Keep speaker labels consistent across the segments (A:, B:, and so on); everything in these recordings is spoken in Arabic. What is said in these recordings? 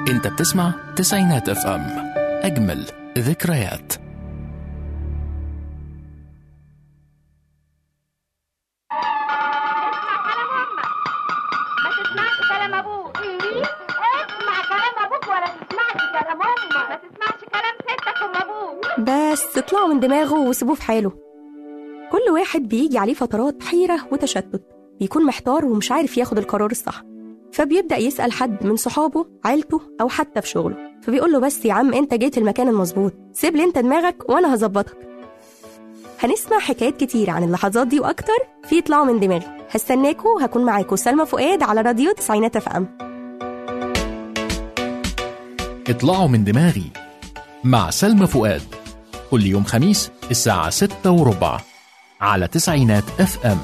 A: انت بتسمع تسعينات اف ام، اجمل ذكريات.
B: بس اطلعوا من دماغه وسيبوه في حاله. كل واحد بيجي عليه فترات حيرة وتشتت، بيكون محتار ومش عارف ياخد القرار الصح، فبيبدأ يسأل حد من صحابه، عيلته أو حتى في شغله، فبيقول له بس يا عم انت جيت المكان المظبوط، سيب لي انت دماغك وانا هظبطك. هنسمع حكايات كتير عن اللحظات دي واكتر في اطلعوا من دماغي. هستناكوا، هكون معاكوا سلمى فؤاد على راديو تسعينات اف ام.
A: اطلعوا من دماغي مع سلمى فؤاد، كل يوم خميس الساعة 6:15 على تسعينات اف ام.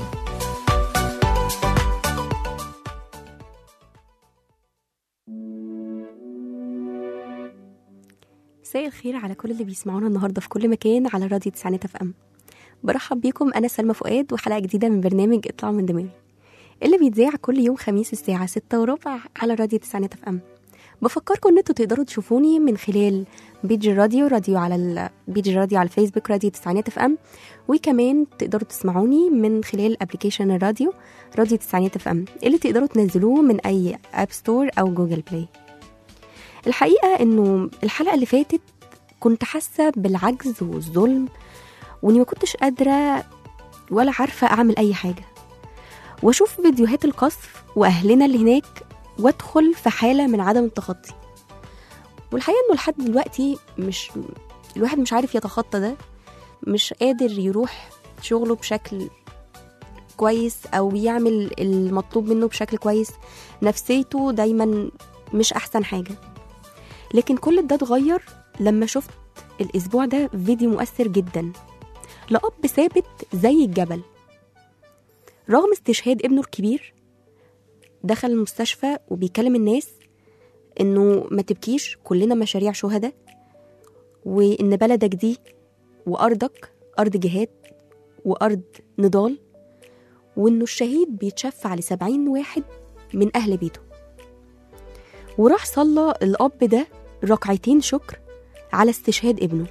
B: مساء الخير على كل اللي بيسمعونا النهارده في كل مكان على راديو تسعينات اف ام. برحب بيكم، انا سلمى فؤاد وحلقه جديده من برنامج اطلعوا من دماغي اللي بيتذاع كل يوم خميس الساعه 6:15 على راديو تسعينات اف ام. بفكركم ان انتوا تقدروا تشوفوني من خلال بيج الراديو على بيج الراديو على الفيسبوك راديو تسعينات اف ام، وكمان تقدروا تسمعوني من خلال ابلكيشن الراديو راديو تسعينات اف ام اللي تقدروا تنزلوه من اي اب ستور او جوجل بلاي. الحقيقه انه الحلقه اللي فاتت كنت حاسه بالعجز والظلم، واني ما كنتش قادره ولا عارفه اعمل اي حاجه، واشوف فيديوهات القصف واهلنا اللي هناك وادخل في حاله من عدم التخطي. والحقيقه انه لحد دلوقتي الواحد مش عارف يتخطى ده، مش قادر يروح شغله بشكل كويس او يعمل المطلوب منه بشكل كويس، نفسيته دايما مش احسن حاجه. لكن كل ده اتغير لما شفت الاسبوع ده فيديو مؤثر جدا لأب ثابت زي الجبل رغم استشهاد ابنه الكبير. دخل المستشفى وبيكلم الناس انه ما تبكيش، كلنا مشاريع شهداء، وان بلدك دي وارضك ارض جهاد وارض نضال، وانه الشهيد بيتشفع ل70 واحد من اهل بيته. وراح صلى الاب ده ركعتين شكر على استشهاد ابنه.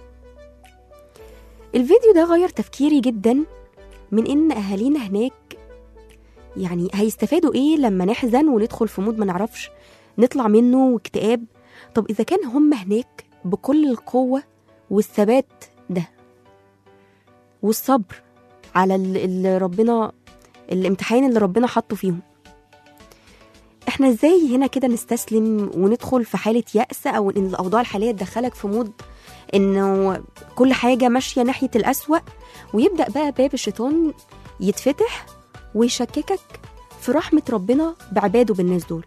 B: الفيديو ده غير تفكيري جدا من ان اهالينا هناك يعني هيستفادوا ايه لما نحزن وندخل في مود ما نعرفش نطلع منه واكتئاب. طب اذا كان هم هناك بكل القوة والثبات ده والصبر على الامتحان اللي ربنا حطه فيهم، احنا ازاي هنا كده نستسلم وندخل في حالة يأس، او ان الاوضاع الحالية تدخلك في مود انه كل حاجة ماشية ناحية الأسوأ، ويبدأ بقى باب الشيطان يتفتح ويشككك في رحمة ربنا بعباده بالناس دول.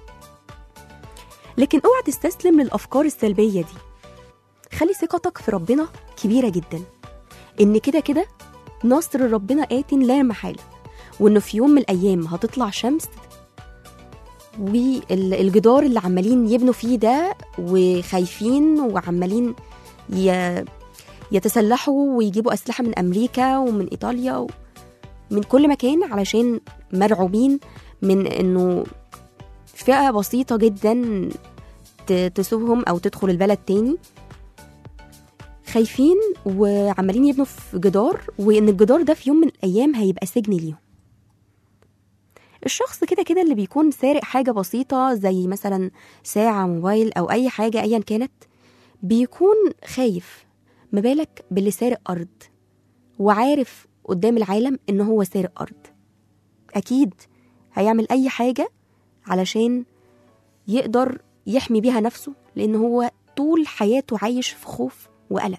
B: لكن اوعى تستسلم للأفكار السلبية دي، خلي ثقتك في ربنا كبيرة جدا، ان كده كده نصر ربنا آت لا محالة، وانه في يوم من الأيام هتطلع شمس، والجدار اللي عمالين يبنوا فيه ده وخايفين وعمالين يتسلحوا ويجيبوا أسلحة من أمريكا ومن إيطاليا ومن كل مكان علشان مرعوبين من أنه فئة بسيطة جدا تسوبهم أو تدخل البلد تاني، خايفين وعمالين يبنوا في جدار، وإن الجدار ده في يوم من الأيام هيبقى سجن ليهم. الشخص كده كده اللي بيكون سارق حاجة بسيطة زي مثلا ساعة، موبايل، أو أي حاجة أيا كانت، بيكون خايف، ما بالك باللي سارق أرض وعارف قدام العالم إنه هو سارق أرض. أكيد هيعمل أي حاجة علشان يقدر يحمي بيها نفسه، لأنه هو طول حياته عايش في خوف وقلق.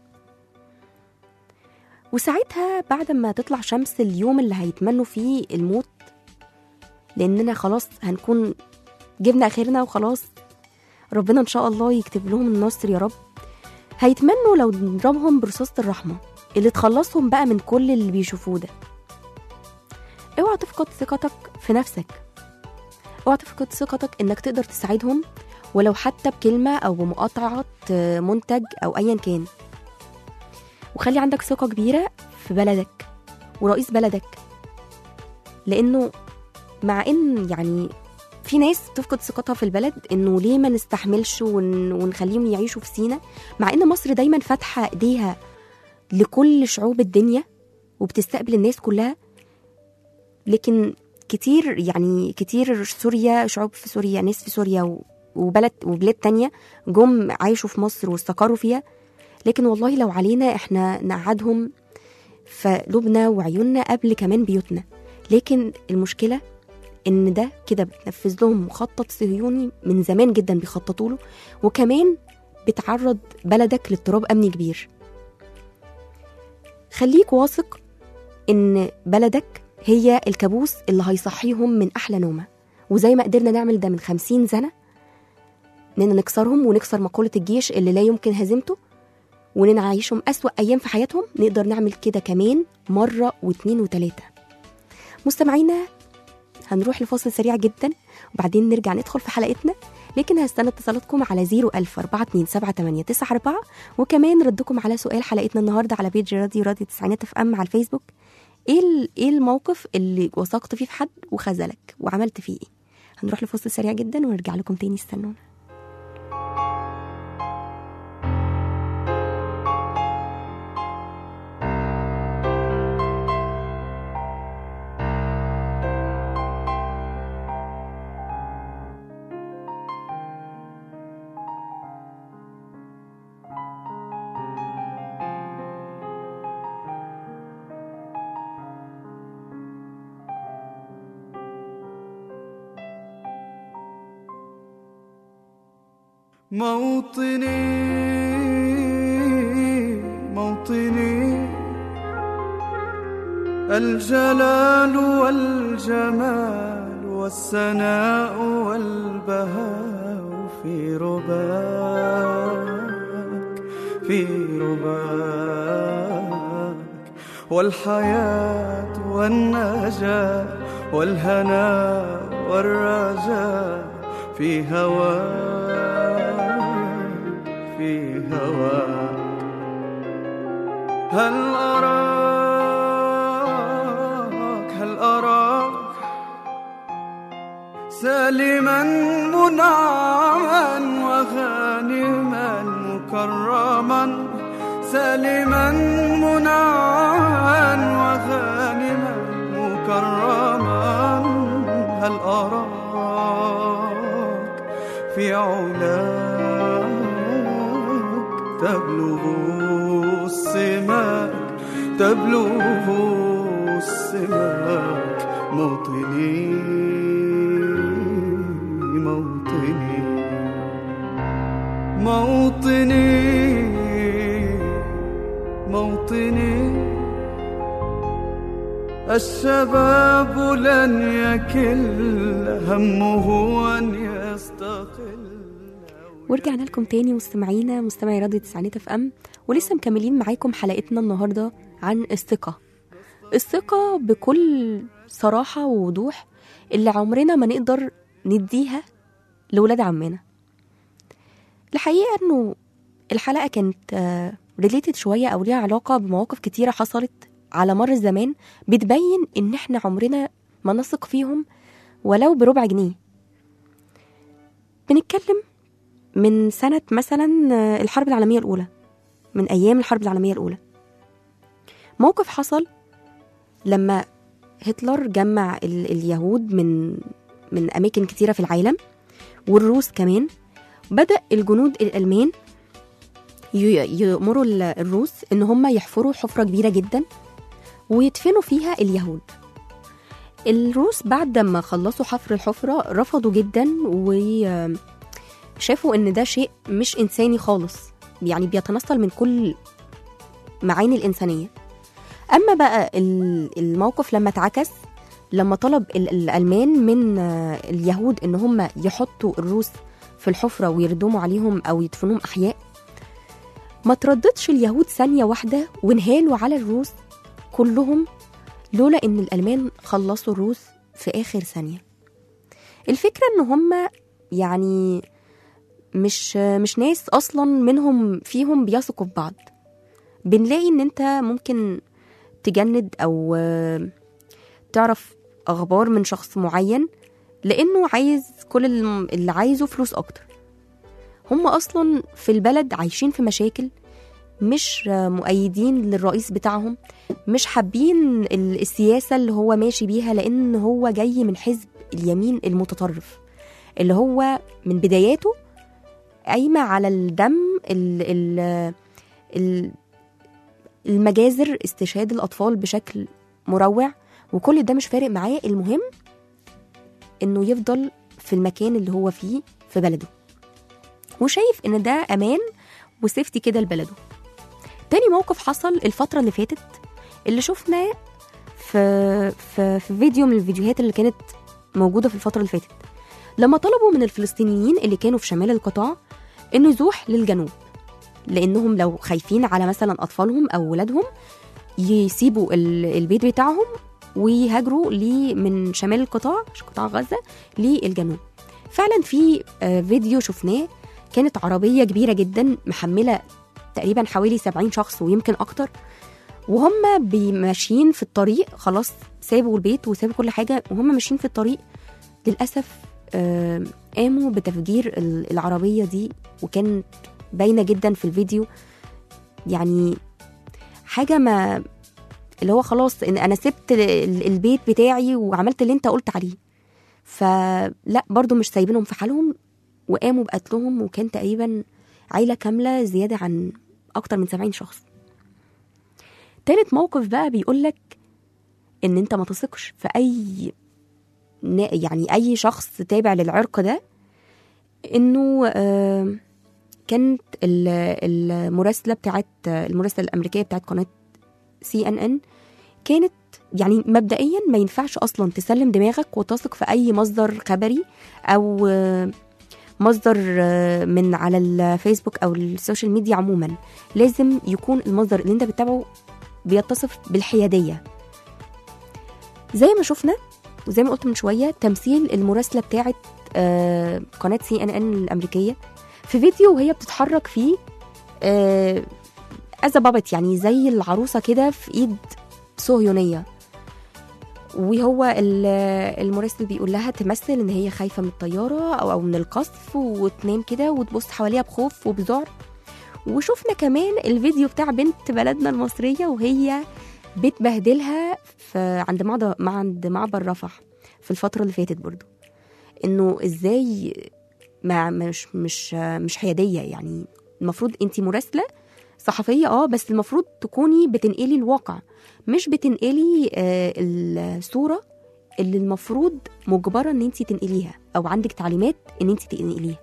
B: وساعتها بعد ما تطلع شمس اليوم اللي هيتمنوا فيه الموت، لأننا خلاص هنكون جبنا آخرنا وخلاص ربنا إن شاء الله يكتب لهم النصر يا رب، هيتمنوا لو نضربهم برصاصة الرحمة اللي تخلصهم بقى من كل اللي بيشوفوه ده. اوعى تفقد ثقتك في نفسك، اوعى تفقد ثقتك انك تقدر تساعدهم ولو حتى بكلمة او بمقاطعة منتج او ايا كان. وخلي عندك ثقة كبيرة في بلدك ورئيس بلدك، لانه مع ان يعني في ناس تفقد ثقتها في البلد انه ليه ما نستحملش ونخليهم يعيشوا في سينا، مع ان مصر دايما فاتحه ايديها لكل شعوب الدنيا وبتستقبل الناس كلها. لكن كتير سوريا، شعوب في سوريا، ناس في سوريا وبلاد تانية جم عايشوا في مصر واستقروا فيها. لكن والله لو علينا احنا نقعدهم في قلوبنا وعيوننا قبل كمان بيوتنا. لكن المشكلة ان ده كده بتنفذ لهم مخطط صهيوني من زمان جدا بيخططوا له، وكمان بتعرض بلدك لاضطراب امني كبير. خليك واثق ان بلدك هي الكابوس اللي هيصحيهم من احلى نومه، وزي ما قدرنا نعمل ده من 50 سنة اننا نكسرهم ونكسر مقولة الجيش اللي لا يمكن هزيمته، ونعيشهم أسوأ أيام في حياتهم، نقدر نعمل كده كمان مرة واثنين وثلاثة. مستمعينا هنروح لفاصل سريع جدا وبعدين نرجع ندخل في حلقتنا، لكن هستنى اتصالاتكم على 010427894 وكمان ردكم على سؤال حلقتنا النهاردة على بيج راديو تسعينات اف ام على الفيسبوك. ايه الموقف اللي وثقت فيه في حد وخذلك وعملت فيه ايه؟ هنروح لفاصل سريع جدا ونرجع لكم تاني، استنونا.
C: موطني الجلال والجمال والسناء والبهاء في رباك والحياة والنجاة والهناء والرجاء في هواك هل أراك سالما منعما وغانما مكرما، سالما منعما وغانما مكرما. هل أراك في علاك تبلغ السماك موطني الشباب لن يكل همه أن يستقل.
B: ورجعنا لكم تاني مستمعي راديو تسعينات اف ام، ولسه مكملين معاكم حلقتنا النهارده عن الثقة بكل صراحة ووضوح اللي عمرنا ما نقدر نديها لولاد عمنا. الحقيقة انه الحلقة كانت ريليتد شوية او ليها علاقة بمواقف كتيرة حصلت على مر الزمان بتبين ان احنا عمرنا ما نثق فيهم ولو بربع جنيه. بنتكلم من سنة مثلا الحرب العالمية الأولى، من أيام الحرب العالمية الأولى. موقف حصل لما هتلر جمع اليهود من أماكن كتيرة في العالم والروس كمان. بدأ الجنود الألمان يأمروا الروس إن هم يحفروا حفرة كبيرة جدا ويدفنوا فيها اليهود. الروس بعد ما خلصوا حفر الحفرة رفضوا جدا وشافوا إن ده شيء مش إنساني خالص، يعني بيتنصل من كل معاني الإنسانية. أما بقى الموقف لما اتعكس، لما طلب الألمان من اليهود إن هم يحطوا الروس في الحفرة ويردموا عليهم أو يدفنوهم أحياء، ما ترددش اليهود ثانية واحدة وانهالوا على الروس كلهم، لولا إن الألمان خلصوا الروس في آخر ثانية. الفكرة إن هم يعني مش ناس أصلا منهم فيهم بيثقوا في بعض. بنلاقي إن أنت ممكن تجند أو تعرف أخبار من شخص معين لأنه عايز كل اللي عايزه فلوس أكتر. هم أصلا في البلد عايشين في مشاكل، مش مؤيدين للرئيس بتاعهم، مش حابين السياسة اللي هو ماشي بيها، لأن هو جاي من حزب اليمين المتطرف اللي هو من بداياته قايمة على الدم، المجازر، استشهاد الأطفال بشكل مروع، وكل ده مش فارق معاه. المهم إنه يفضل في المكان اللي هو فيه في بلده، وشايف إن ده أمان وسيفتي كده لبلده. تاني موقف حصل الفترة اللي فاتت، اللي شفناه في فيديو من الفيديوهات اللي كانت موجودة في الفترة اللي فاتت، لما طلبوا من الفلسطينيين اللي كانوا في شمال القطاع إنه يزوح للجنوب، لأنهم لو خايفين على مثلا أطفالهم أو ولادهم يسيبوا البيت بتاعهم ويهاجروا من شمال القطاع، قطاع غزة، للجنوب. فعلا في فيديو شفناه، كانت عربية كبيرة جدا محملة تقريبا حوالي 70 شخص ويمكن أكتر، وهم ماشيين في الطريق، خلاص سابوا البيت وسابوا كل حاجة وهم ماشيين في الطريق. للأسف قاموا بتفجير العربية دي، وكانت باينة جدا في الفيديو. يعني حاجة ما اللي هو خلاص إن أنا سبت البيت بتاعي وعملت اللي أنت قلت عليه، فلا برضو مش سايبينهم في حالهم وقاموا بقتلهم، وكان تقريبا عيلة كاملة زيادة عن أكتر من 70 شخص. تالت موقف بقى بيقولك إن أنت ما تثقش في أي شخص تابع للعرق ده. إنه كانت المراسلة الأمريكية بتاعت قناة CNN كانت يعني مبدئيا ما ينفعش أصلا تسلم دماغك وتثق في أي مصدر خبري أو مصدر من على الفيسبوك أو السوشيال ميديا عموما. لازم يكون المصدر اللي انت بتتابعه بيتصف بالحيادية، زي ما شفنا وزي ما قلت من شوية تمثيل المراسلة بتاعت قناة CNN الأمريكية في فيديو وهي بتتحرك فيه as a puppet، يعني زي العروسة كده في إيد صهيونية، وهو المراسل بيقول لها تمثل ان هي خايفة من الطيارة او من القصف، وتنام كده وتبص حواليها بخوف وبذعر. وشفنا كمان الفيديو بتاع بنت بلدنا المصرية وهي بتبهدلها عند معبر رفح في الفترة اللي فاتت برضو، انه ازاي مش حيادية. يعني المفروض انتي مراسلة صحفية بس المفروض تكوني بتنقلي الواقع، مش بتنقلي الصورة اللي المفروض مجبرة ان انتي تنقليها او عندك تعليمات ان انتي تنقليها.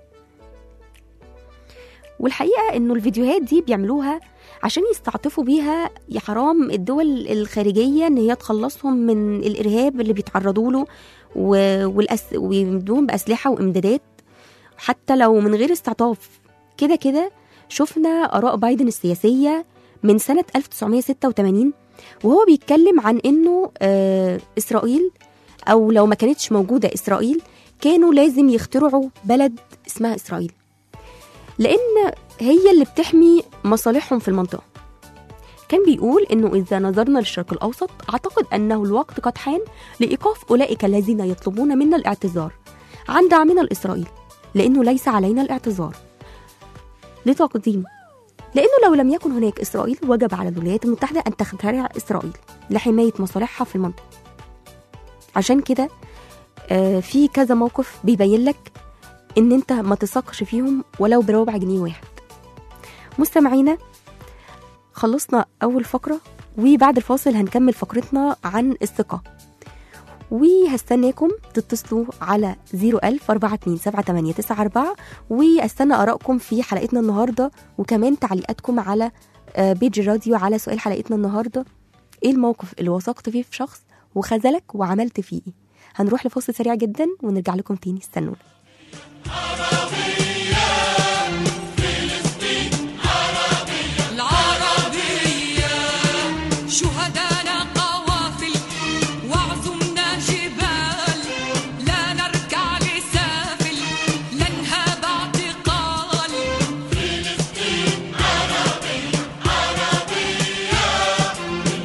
B: والحقيقة انه الفيديوهات دي بيعملوها عشان يستعطفوا بيها يا حرام الدول الخارجية ان هي تخلصهم من الارهاب اللي بيتعرضوا له ويمدوهم بأسلحة وامدادات حتى لو من غير استعطاف. كده شفنا آراء بايدن السياسية من سنة 1986 وهو بيتكلم عن إنه إسرائيل أو لو ما كانتش موجودة إسرائيل كانوا لازم يخترعوا بلد اسمها إسرائيل، لأن هي اللي بتحمي مصالحهم في المنطقة. كان بيقول إنه إذا نظرنا للشرق الأوسط أعتقد أنه الوقت قد حان لإيقاف أولئك الذين يطلبون منا الاعتذار عن دعمنا لإسرائيل، لأنه ليس علينا الاعتذار لتقديم، لأنه لو لم يكن هناك إسرائيل وجب على الولايات المتحدة أن تخترع إسرائيل لحماية مصالحها في المنطقة. عشان كده في كذا موقف بيبين لك إن أنت ما تثقش فيهم ولو بربع جنيه واحد. مستمعينا، خلصنا أول فقرة وبعد الفاصل هنكمل فقرتنا عن الثقة، وهستناكم تتصلوا على 010427894 واستنى آرائكم في حلقتنا النهاردة، وكمان تعليقاتكم على بيج الراديو على سؤال حلقتنا النهاردة: ايه الموقف اللي وثقت فيه في شخص وخذلك وعملت فيه ايه؟ هنروح لفاصل سريع جدا ونرجع لكم تاني، استنونا.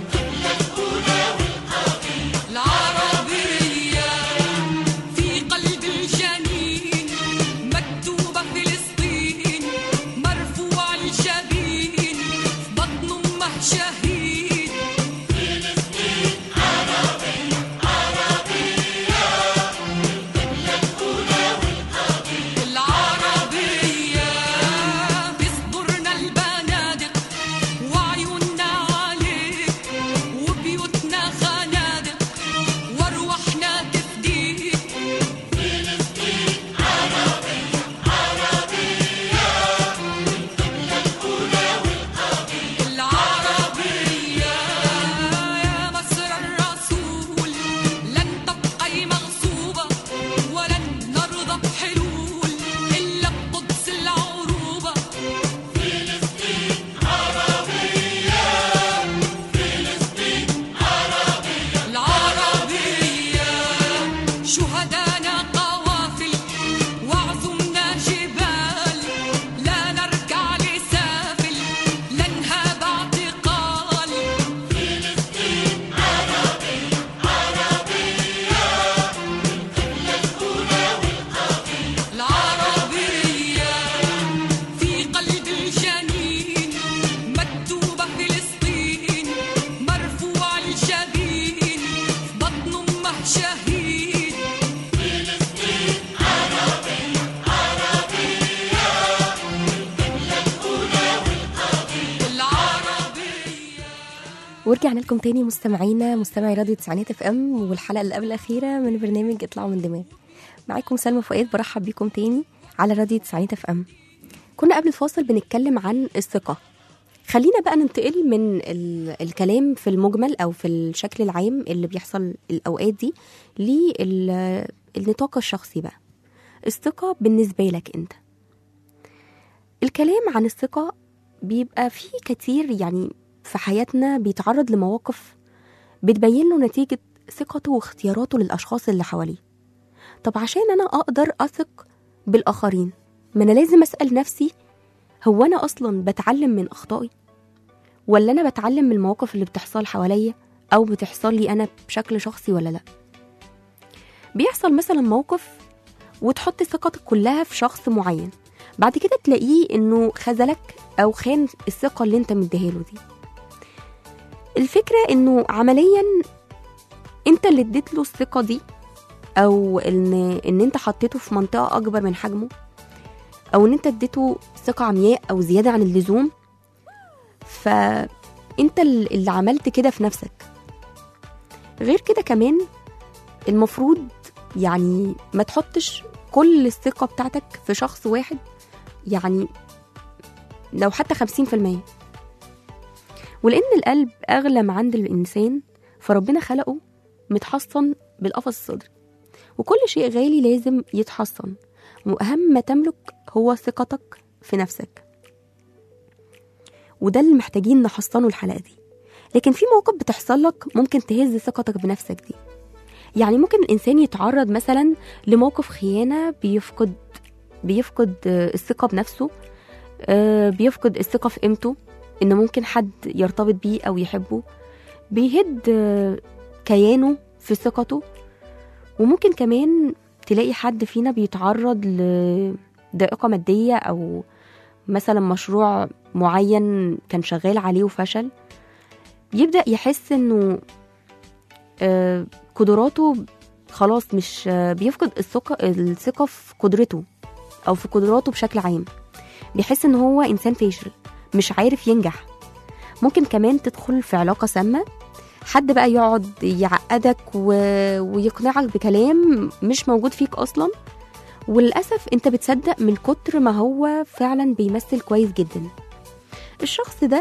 D: في قلبي
B: ورجعنا لكم تاني مستمعي راديو تسعينات اف ام، والحلقه اللي قبل الاخيره من برنامج اطلعوا من دماغي. معاكم سلمى فؤاد، برحب بيكم تاني على راديو تسعينات اف ام. كنا قبل الفاصل بنتكلم عن الثقه. خلينا بقى ننتقل من الكلام في المجمل او في الشكل العام اللي بيحصل الاوقات دي للنطاق الشخصي بقى. الثقه بالنسبه لك انت، الكلام عن الثقه بيبقى فيه كتير يعني في حياتنا بيتعرض لمواقف بتبين له نتيجة ثقته واختياراته للأشخاص اللي حواليه. طب عشان أنا أقدر أثق بالآخرين، ما أنا لازم أسأل نفسي، هو أنا أصلا بتعلم من أخطائي ولا أنا بتعلم من المواقف اللي بتحصل حواليا أو بتحصل لي أنا بشكل شخصي ولا لا؟ بيحصل مثلا موقف وتحط ثقتك كلها في شخص معين، بعد كده تلاقيه إنه خذلك أو خان الثقة اللي أنت مديهاله دي. الفكرة إنه عمليا أنت اللي اديت له الثقة دي، أو إن أنت حطيته في منطقة أكبر من حجمه، أو إن أنت اديته ثقة عمياء أو زيادة عن اللزوم، فأنت اللي عملت كده في نفسك. غير كده كمان المفروض يعني ما تحطش كل الثقة بتاعتك في شخص واحد، يعني لو حتى 50%. ولأن القلب أغلى ما عند الإنسان، فربنا خلقه متحصن بالقفص الصدري، وكل شيء غالي لازم يتحصن، وأهم ما تملك هو ثقتك في نفسك، وده اللي محتاجين نحصنه الحلقة دي. لكن في مواقف بتحصل لك ممكن تهز ثقتك بنفسك دي. يعني ممكن الإنسان يتعرض مثلا لموقف خيانة، بيفقد الثقة بنفسه، بيفقد الثقة في قيمته، إن ممكن حد يرتبط بيه أو يحبه، بيهد كيانه في ثقته. وممكن كمان تلاقي حد فينا بيتعرض لضائقة مادية، أو مثلا مشروع معين كان شغال عليه وفشل، يبدأ يحس إنه قدراته خلاص مش بيفقد الثقة في قدرته أو في قدراته بشكل عام، بيحس إنه هو إنسان فاشل مش عارف ينجح. ممكن كمان تدخل في علاقة سامة، حد بقى يقعد يعقدك ويقنعك بكلام مش موجود فيك أصلا، وللأسف انت بتصدق من كتر ما هو فعلا بيمثل كويس جدا. الشخص ده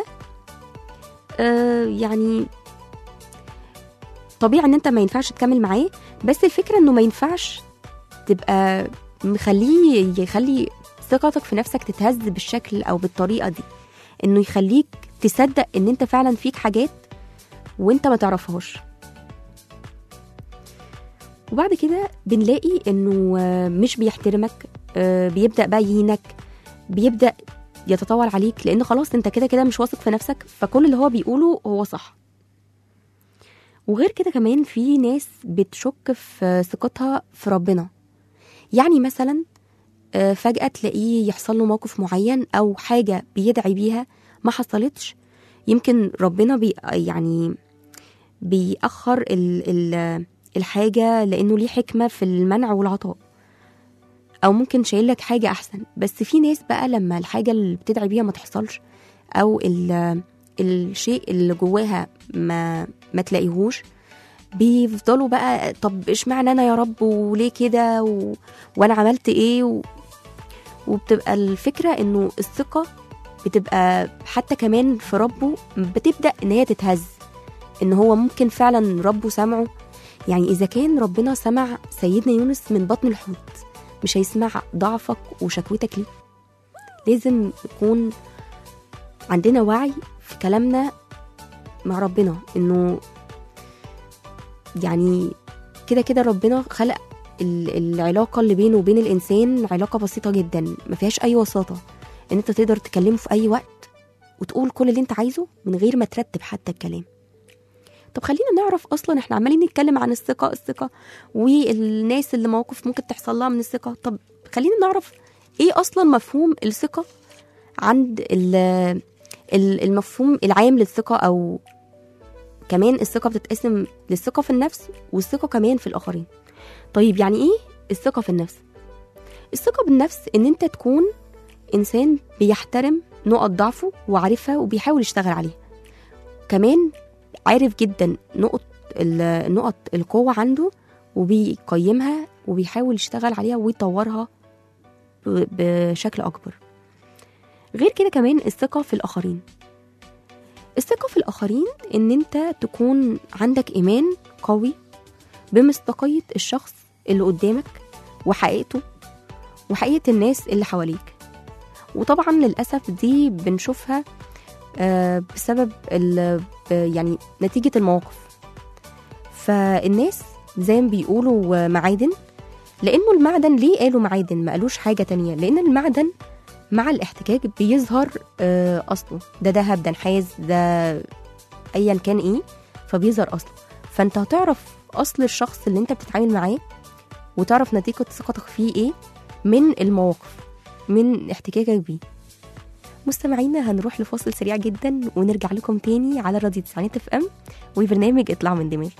B: يعني طبيعي ان انت ما ينفعش تكمل معاه، بس الفكرة انه ما ينفعش تبقى يخلي ثقتك في نفسك تتهز بالشكل او بالطريقة دي، انه يخليك تصدق ان انت فعلا فيك حاجات وانت ما تعرفهاش. وبعد كده بنلاقي انه مش بيحترمك، بيبدأ بقى يهينك، بيبدأ يتطاول عليك، لان خلاص انت كده كده مش واثق في نفسك، فكل اللي هو بيقوله هو صح. وغير كده كمان في ناس بتشك في ثقتها في ربنا. يعني مثلا فجأة تلاقيه يحصل له موقف معين أو حاجة بيدعي بيها ما حصلتش، يمكن ربنا يعني بيأخر الحاجة لأنه ليه حكمة في المنع والعطاء، أو ممكن شايل لك حاجة أحسن. بس في ناس بقى لما الحاجة اللي بتدعي بيها ما تحصلش، أو الشيء اللي جواها ما تلاقيهوش، بيفضلوا بقى طب اشمعنى أنا يا رب، وليه كده، وأنا عملت إيه، وبتبقى الفكرة إنه الثقة بتبقى حتى كمان في ربه بتبدأ إن هي تتهز، إن هو ممكن فعلا ربه سمعه. يعني إذا كان ربنا سمع سيدنا يونس من بطن الحوت، مش هيسمع ضعفك وشكوتك ليه؟ لازم يكون عندنا وعي في كلامنا مع ربنا، إنه يعني كده كده ربنا خلق العلاقة اللي بينه وبين الإنسان علاقة بسيطة جدا، ما فيهاش أي وساطة، إن أنت تقدر تكلمه في أي وقت وتقول كل اللي أنت عايزه من غير ما ترتب حتى الكلام. طب خلينا نعرف أصلا إحنا عمالين نتكلم عن الثقة والناس اللي مواقف ممكن تحصل لها من الثقة. طب خلينا نعرف إيه أصلا مفهوم الثقة عند المفهوم العام للثقة، أو كمان الثقة بتتقسم للثقة في النفس والثقة كمان في الآخرين. طيب يعني إيه الثقة في النفس؟ الثقة بالنفس إن أنت تكون إنسان بيحترم نقط ضعفه وعارفها وبيحاول يشتغل عليها، كمان عارف جدا نقط القوة عنده وبيقيمها وبيحاول يشتغل عليها ويطورها بشكل أكبر. غير كده كمان الثقة في الآخرين. الثقة في الآخرين إن أنت تكون عندك إيمان قوي بمصداقية الشخص اللي قدامك وحقيقته وحقيقة الناس اللي حواليك. وطبعا للأسف دي بنشوفها بسبب يعني نتيجة المواقف. فالناس زي ما بيقولوا معادن، لأنه المعدن ليه قالوا معادن ما قالوش حاجة تانية؟ لأن المعدن مع الاحتكاك بيظهر أصله، ده دهب، ده نحاس، ده أيا كان إيه، فبيظهر أصله. فأنت هتعرف أصل الشخص اللي أنت بتتعامل معاه وتعرف نتيجة ثقتك فيه إيه من المواقف، من احتكاكك بيه. مستمعينا هنروح لفاصل سريع جدا ونرجع لكم تاني على راديو 90 اف ام وبرنامج اطلعوا من دماغي.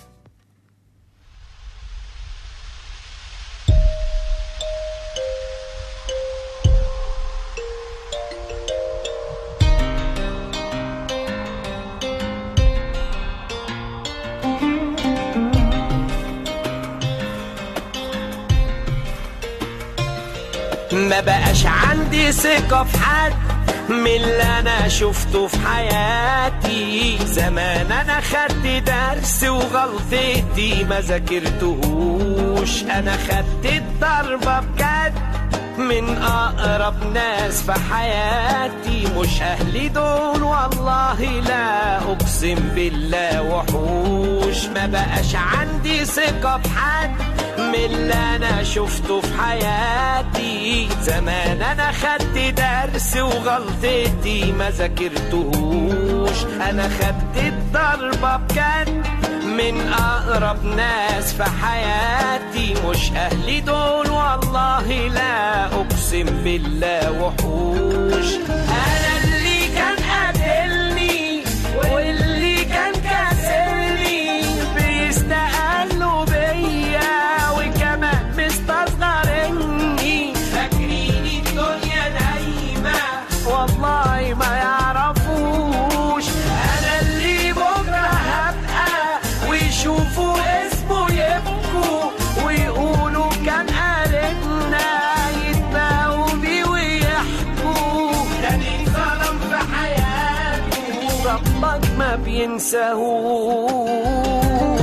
D: ما بقاش عندي ثقة في حد من اللي أنا شفته في حياتي. زمان أنا خدت درس وغلطتي ما ذاكرتهوش. أنا خدت الضربة بجد من أقرب ناس في حياتي. مش أهلي دول والله، لا أقسم بالله وحوش. ما بقاش عندي ثقة في حد من اللي أنا شفته في حياتي. زمان أنا خدت درس وغلطتي ما ذاكرتهوش. أنا خدت الضربة بجد من أقرب ناس في حياتي. مش أهلي دول والله، لا أقسم بالله وحوش. أنا اللي كان قاتلني واللي كان كاسرني بيستقلوا بيا وكمان مستصغرني. فاكرين الدنيا نايمة والله ما يعرفوش. أنا اللي بكرة هبقى ويشوفوا اسمه يبكوا ويقولوا كان قالتنا، يتباهوا بيه ويحكوا. تاني ظلم في حياته ربك ما بينساهوش.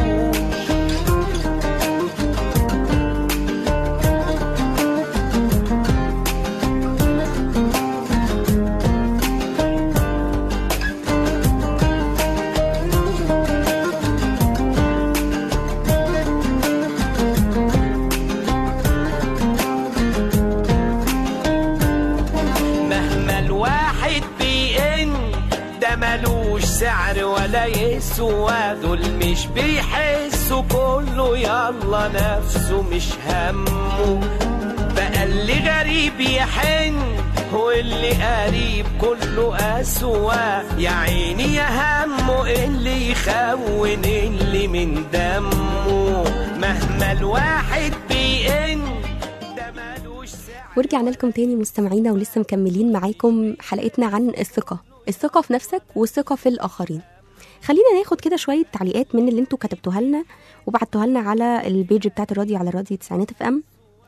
D: ملوش سعر ولا يسوى، دول مش بيحسوا كله يلا نفسه مش همه. بقى اللي غريب يحن واللي قريب كله أسوى. يا عيني يا همه اللي يخون اللي من دمه. مهما الواحد بيئن ده ملوش سعر.
B: ورجعنا لكم تاني مستمعينا ولسه مكملين معاكم حلقتنا عن الثقة في نفسك والثقة في الآخرين. خلينا ناخد كده شوية تعليقات من اللي انتوا كتبتوها لنا وبعتوها لنا على البيج بتاعت الراديو على راديو 90 اف ام.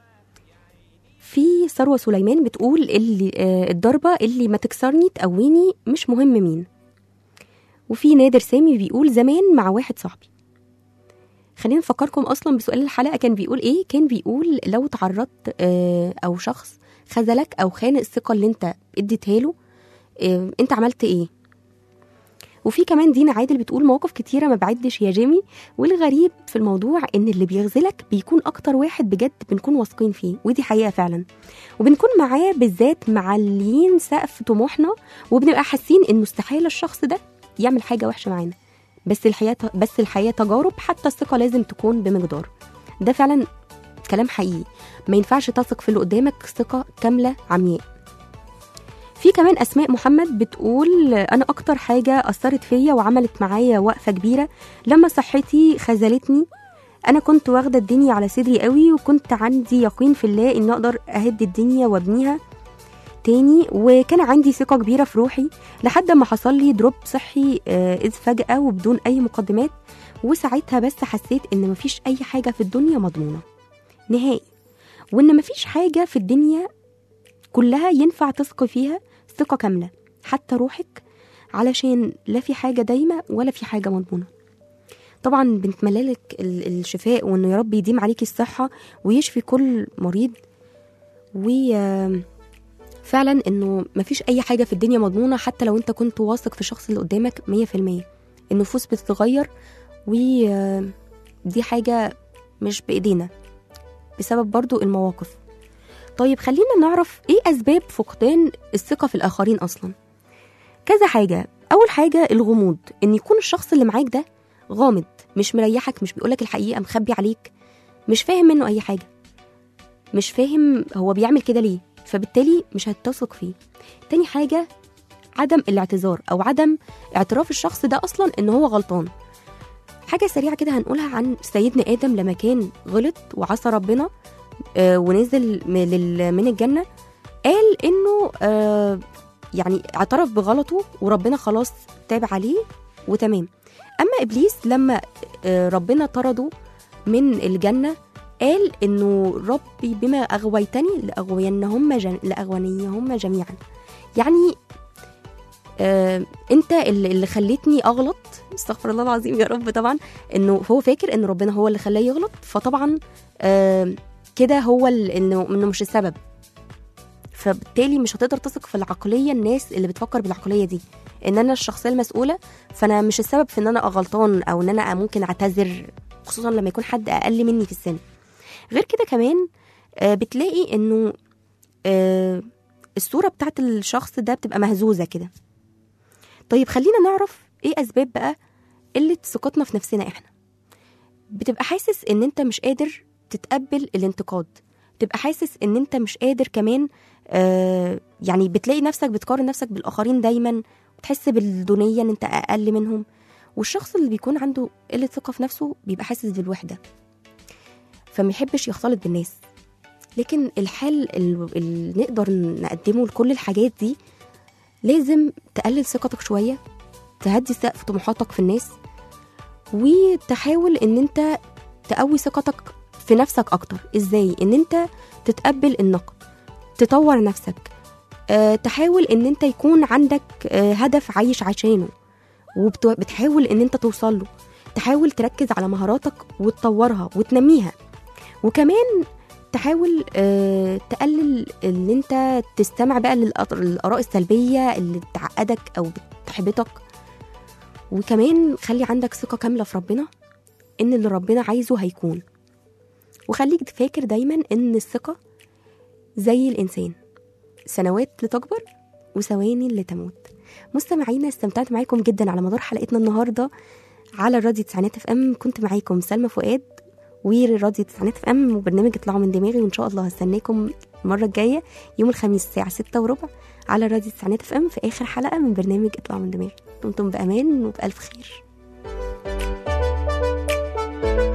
B: في ثروة سليمان بتقول اللي الضربة اللي ما تكسرني تقويني مش مهم مين. وفي نادر سامي بيقول زمان مع واحد صاحبي. خلينا نفكركم أصلا بسؤال الحلقة كان بيقول إيه. كان بيقول لو تعرضت أو شخص خذلك أو خان الثقة اللي انت اديتها له، انت عملت ايه؟ وفي كمان دينا عادل بتقول مواقف كتيرة ما بعدش يا جيمي، والغريب في الموضوع ان اللي بيغزلك بيكون اكتر واحد بجد بنكون واثقين فيه، ودي حقيقة فعلا، وبنكون معاه بالذات معلين سقف طموحنا وبنبقى حاسين انه استحالة الشخص ده يعمل حاجة وحشة معانا. بس الحياة تجارب، حتى الثقة لازم تكون بمقدار. ده فعلا كلام حقيقي، ما ينفعش تثق في اللي قدامك ثقة كاملة عمياء. في كمان أسماء محمد بتقول أنا أكتر حاجة أثرت فيا وعملت معايا وقفة كبيرة لما صحتي خذلتني. أنا كنت واخدة الدنيا على صدري قوي وكنت عندي يقين في الله إن أقدر أهد الدنيا وابنيها تاني، وكان عندي ثقة كبيرة في روحي لحد ما حصل لي دروب صحي إذ فجأة وبدون أي مقدمات. وساعتها بس حسيت إن مفيش أي حاجة في الدنيا مضمونة نهائي، وإن مفيش حاجة في الدنيا كلها ينفع تثق فيها ثقة كاملة، حتى روحك، علشان لا في حاجة دايمة ولا في حاجة مضمونة. طبعا بنتمنى لك الشفاء، وإنه يا رب يديم عليكي الصحة ويشفي كل مريض. وفعلا إنه مفيش أي حاجة في الدنيا مضمونة، حتى لو أنت كنت واثق في الشخص اللي قدامك 100%. النفوس بتتغير، ودي حاجة مش بإيدينا بسبب برضو المواقف. طيب خلينا نعرف إيه أسباب فقدان الثقة في الآخرين أصلا. كذا حاجة. أول حاجة الغموض، إن يكون الشخص اللي معاك ده غامض، مش مريحك، مش بيقولك الحقيقة، مخبي عليك، مش فاهم منه أي حاجة، مش فاهم هو بيعمل كده ليه، فبالتالي مش هتثق فيه. تاني حاجة عدم الاعتذار أو عدم اعتراف الشخص ده أصلا إن هو غلطان. حاجة سريعة كده هنقولها عن سيدنا آدم لما كان غلط وعصى ربنا ونزل من الجنة، قال إنه يعني اعترف بغلطه وربنا خلاص تاب عليه وتمام. أما إبليس لما ربنا طرده من الجنة قال إنه ربي بما أغويتني لأغوينهم جميعا. يعني انت اللي خليتني اغلط، استغفر الله العظيم يا رب. طبعا انه هو فاكر ان ربنا هو اللي خلاه يغلط، فطبعا كده هو انه مش السبب، فبالتالي مش هتقدر تثق في العقليه. الناس اللي بتفكر بالعقليه دي ان انا الشخصيه المسؤوله، فانا مش السبب في ان انا غلطان او ان انا ممكن اعتذر، خصوصا لما يكون حد اقل مني في السن. غير كده كمان بتلاقي انه الصوره بتاعت الشخص ده بتبقى مهزوزه كده. طيب خلينا نعرف ايه اسباب بقى قله ثقتنا في نفسنا احنا. بتبقى حاسس ان انت مش قادر تتقبل الانتقاد، بتبقى حاسس ان انت مش قادر كمان يعني بتلاقي نفسك بتقارن نفسك بالاخرين دايما، بتحس بالدونيه ان انت اقل منهم. والشخص اللي بيكون عنده قله ثقه في نفسه بيبقى حاسس بالوحده، فما يحبش يختلط بالناس. لكن الحل اللي نقدر نقدمه لكل الحاجات دي، لازم تقلل ثقتك شوية، تهدي سقف طموحاتك في الناس، وتحاول ان انت تقوي ثقتك في نفسك اكتر. ازاي؟ ان انت تتقبل النقد، تطور نفسك، تحاول ان انت يكون عندك هدف عايش عشانه وبتحاول ان انت توصل له. تحاول تركز على مهاراتك وتطورها وتنميها، وكمان تحاول تقلل ان انت تستمع بقى للآراء السلبية اللي تعقدك او بتحبطك. وكمان خلي عندك ثقة كاملة في ربنا ان اللي ربنا عايزه هيكون. وخليك فاكر دايما ان الثقة زي الانسان، سنوات لتكبر وثواني لتموت. مستمعينا، استمتعت معاكم جدا على مدار حلقتنا النهاردة على الراديو تسعينات اف ام. كنت معاكم سلمى فؤاد وراديو تسعينات اف ام وبرنامج اطلعوا من دماغي، وان شاء الله هستناكم المره الجايه يوم الخميس الساعه 6:15 على راديو تسعينات اف ام في اخر حلقه من برنامج اطلعوا من دماغي. دمتم بامان وبالف خير.